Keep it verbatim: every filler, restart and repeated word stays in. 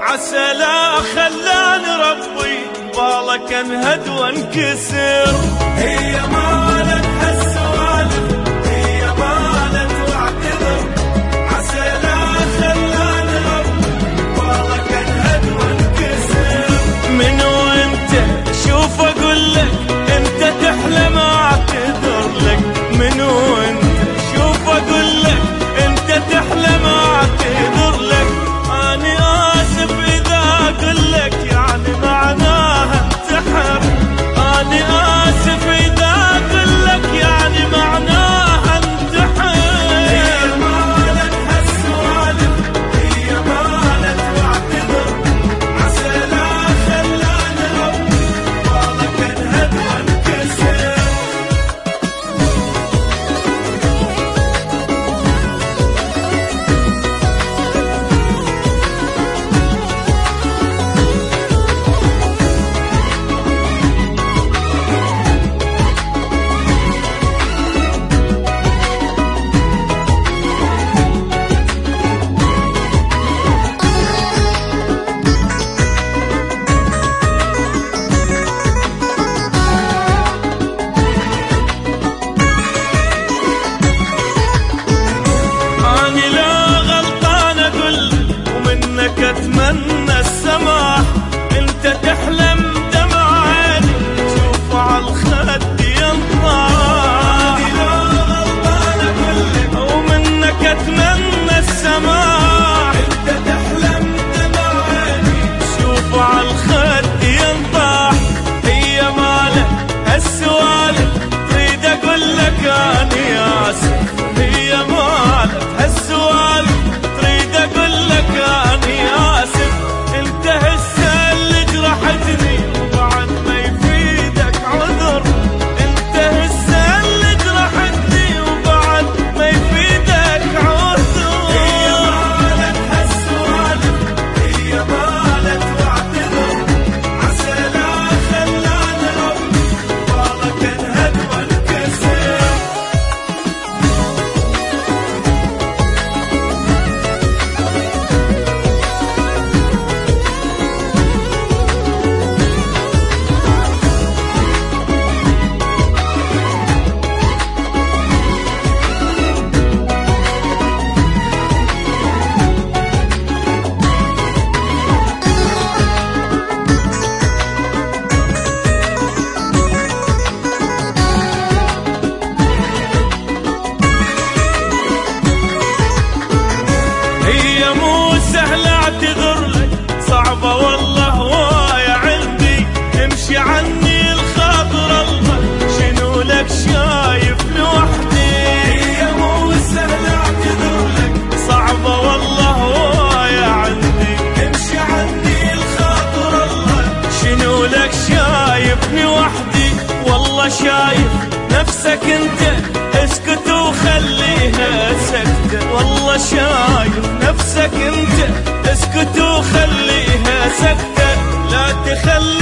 عسى لا خلاني ربي بالك انهد وانكسر. هي مالت هالسوالف هي مالت واعتذر، عسى لا خلاني ربي بالك انهد وانكسر. من وانت شوف اقول لك انت تحلم اعتذر لك، من وانت شوف اقول لك انت تحلم اعتذر لك. اني اسف اذا اقول لك يعني معناها انتحر، اني اسف اذا اقول لك يعني معناها انتحر. هي مالت هالسوالف هي مالت واعتذر، عسى لا خلاني ربي بالك انهد وانكسر. اتمنى السماح انت تحلم دمع عيني شوف على الخد ينطاح. ومنك اتمنى السماح انت تحلم دمع عيني شوف على الخد ينطاح. هي مالك هالسوالف تريد اقول لك اني اسف، هي مالك هالسوالف تريد اقول لك اني اسف. انت هسه اللي جرحتني وبعد ما يفيدك عذر، انت هسه اللي جرحتني وبعد ما يفيدك عذر. هي مالت هالسوالف هي مالت واعتذر، عسى لا خلاني ربي بالك انهد وانكسر. هي مو سهلة اعتذر لك، صعبة والله هواية عندي، امشي عني الخاطر الله شنو لك شايف لوحدي. هي مو سهلة اعتذر لك، صعبة والله هواية عندي، امشي عني الخاطر الله شنو لك شايفني وحدي. والله شايف نفسك انت اسكت وخليها سكتة، والله شايف نفسك انت اسكت وخليها سكتة. لا تخلي